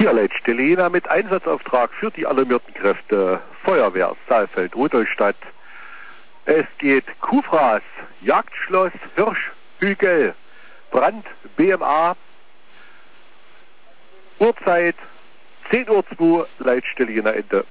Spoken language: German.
Hier Leitstelle Jena mit Einsatzauftrag für die alarmierten Kräfte Feuerwehr Saalfeld-Rudolstadt. Es geht Kuhfraß, Jagdschloss, Hirschhügel, Brand, BMA, Uhrzeit 10:02 Uhr, Leitstelle Jena Ende.